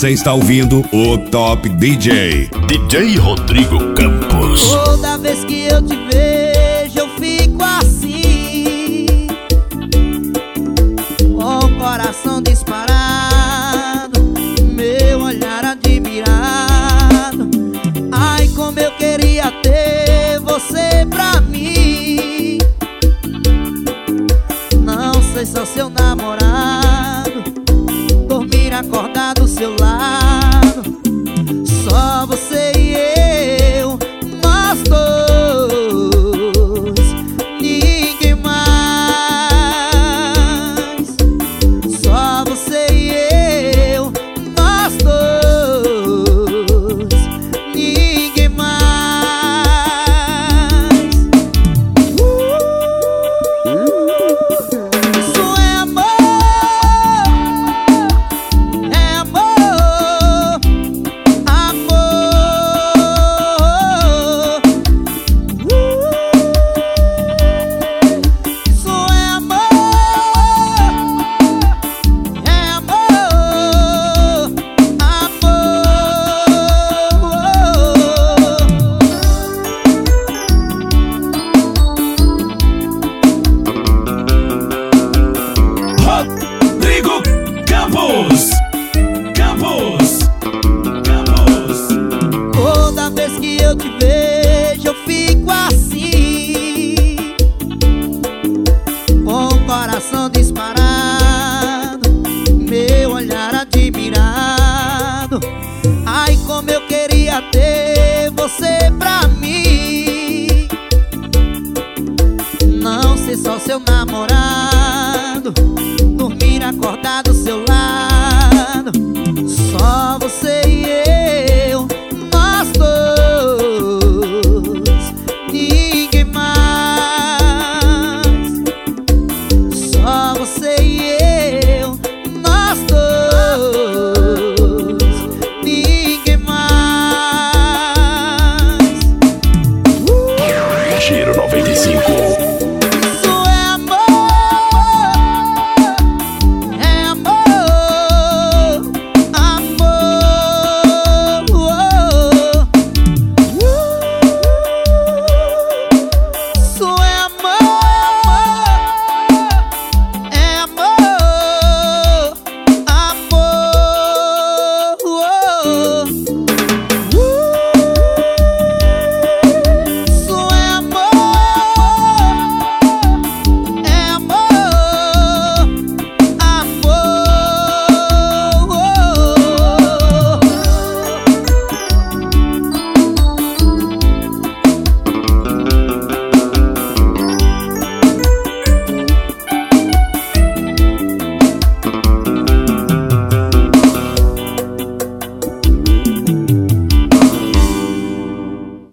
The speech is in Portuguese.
Você está ouvindo o Top DJ, DJ Rodrigo Campos. Toda vez que eu te vejo eu fico assim, com o coração disparado, meu olhar admirado. Ai, como eu queria ter você pra mim. Não sei se é seu namorado, dormir acordado do seu lado. Só você e eu, nós dois, ninguém mais. Só você e eu, nós dois, ninguém mais. Isso é amor, é amor, amor. Isso é amor, é amor, Rodrigo Campos. Toda vez que eu te vejo eu fico assim,